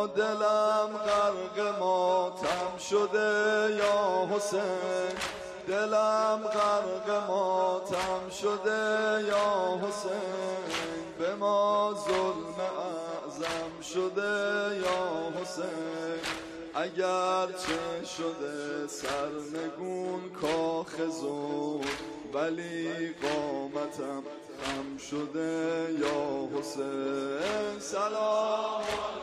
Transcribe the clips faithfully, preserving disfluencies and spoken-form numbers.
دلم غرق ماتم شده یا حسین، دلم غرق ماتم شده یا حسین، به ما ظلم اعظم شده یا حسین. اگر چه شده سرنگون کاخ زور، ولی قامتم خم شده یا حسین. سلام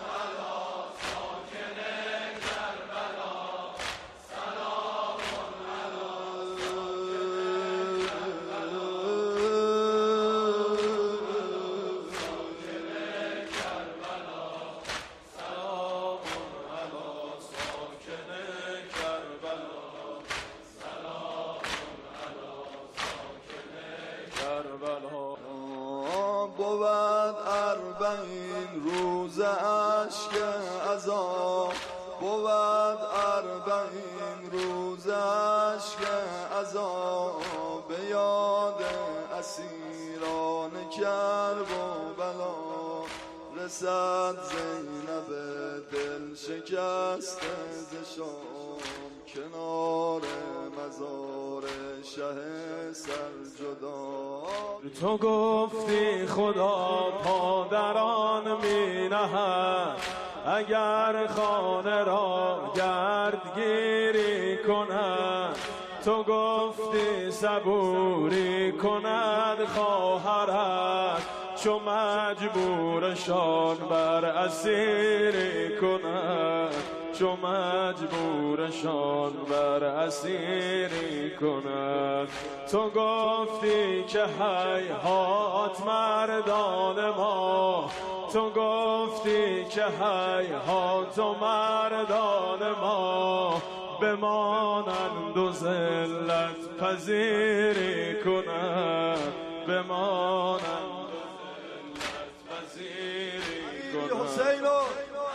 بود اربعین روز اشک عذاب، بود اربعین روز اشک عذاب، به یاد اسیران کرب و بلا، رسد زینب دل شکسته ز شام، کنار مزار شه سرجدا. تو گفتی خدا پادران می نهد، اگر خانه را گردگیری کند. تو گفتی صبوری کند خواهرت، چو مجبورشان بر اسیری کند، چو مجبورشان بر اسیری کند. تو گفتی که هیهات مردان ما، تو گفتی که هیهات و مردان ما، بمانند و ذلت پذیری کند، بمانند و ذلت پذیری کند.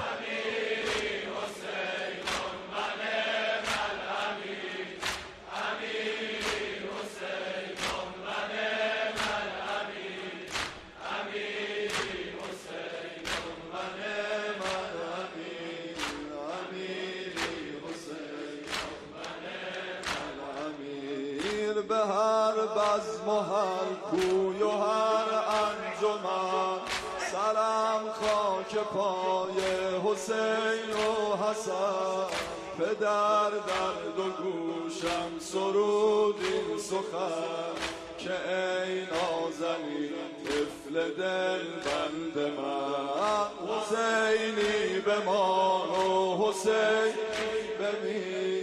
به هر بزم و هر کوی و هر انجمن، سرم خاک پای حسین و حسن. پدر در دو گوشم سرود این سخن، که ای نازنین طفل دل بند من. حسینی بمان و حسین بمیر،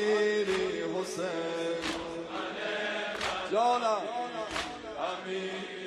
امیری حسین جانم امیر.